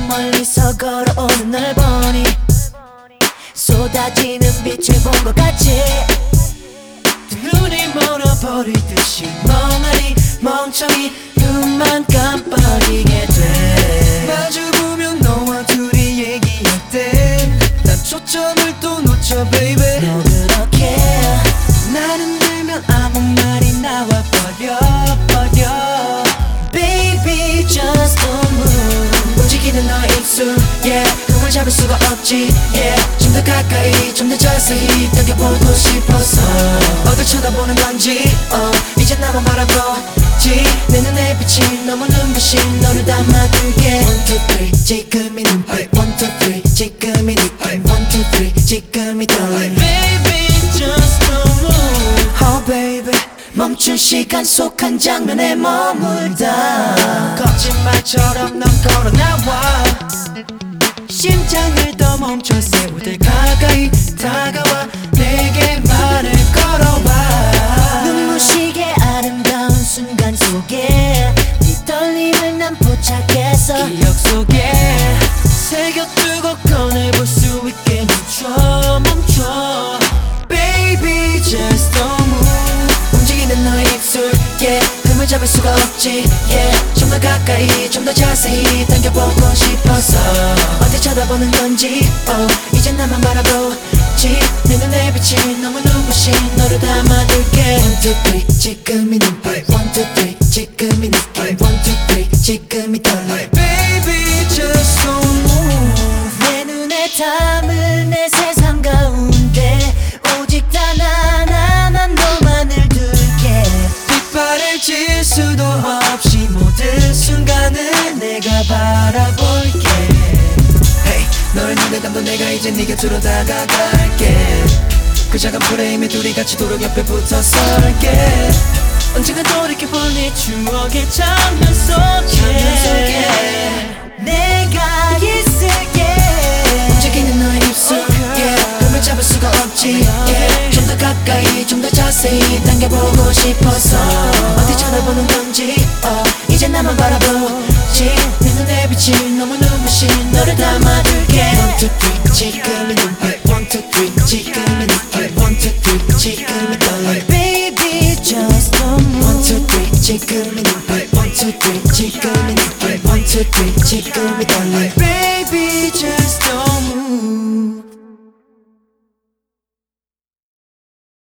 멀리서 걸어오는 널 보니 쏟아지는 빛을 본 것 같지. 눈이 멀어버리듯이 멍하니 멍청이 눈만 깜빡이게 돼. 마주보면 너와 둘이 얘기할 땐 난 초점을 또 놓쳐 baby. 너 그렇게 나는 들면 아무 말이 나와버려 Baby just don't move. 움직이는 너의 입술 yeah 그걸 잡을 수가 없지 yeah 좀 더 가까이 좀 더 자세히 당겨보고 싶어서 어딜 쳐다보는 건지 이제 나만 바라보지. 내 눈에 비친 너무 눈부신 너를 담아둘게. 1, 2, 3 지금이 눈빛 1, 2, 3 지금이 느낌 1, 2, 3 지금이 떨림. Baby just don't move. Oh baby 멈춘 시간 속 한 장면에 머물다 거짓말처럼 넌 걸어나와. 심장을 더 멈춰 세우들 가까이 다가와 내게 말을 걸어와. 눈부시게 아름다운 순간 속에 네 떨림을 난 포착했어. 기억 속에 새겨두고 꺼내볼 수 있게 멈춰 Baby just don't move. 움직이는 너의 입술 yeah 흠을 잡을 수가 없지 yeah 좀 더 가까이 좀 더 자세히 당겨보고 싶어서 어디 쳐다보는 건지 이제 나만 바라보지. 내 눈에 비친 너무 눈부신 너를 담아둘게. 1, 2, 3 지금이 눈빛 1, 2, 3 지금이 느낌 1, 2, 3 지금이 떨림. Baby just don't move. 내 눈에 담은 내 세상 가운데 오직 단 하나만 너만을 둘게. 빛발을 칠 수도 없이 모든 순간을 내가 바라볼게. Hey, 너의 눈에 담던 내가 이제 네 곁으로 다가갈게. 그 작은 프레임에 둘이 같이 도로 옆에 붙어 설게. 언젠가 돌이켜볼 네 추억의 장면 속에 내가 있을게. 움직이는 너의 입술 yeah 흠을 잡을 수가 없지 yeah 좀 더 가까이 좀 더 자세히 당겨보고 싶어서 어디 쳐다보는 건지 이제 나만 바라보지. 내 눈에 비친 너무 눈부신 너를 담아둘게. 1, 2, 3 지금의 눈빛 1, 2, 3 지금의 느낌 1, 2, 3 지금의 떨림. Baby just don't 1, move. 2, 3 지금의 눈빛 1, 2, 3 지금의 느낌 1, 2, 3 지금의 떨림. Baby just don't move.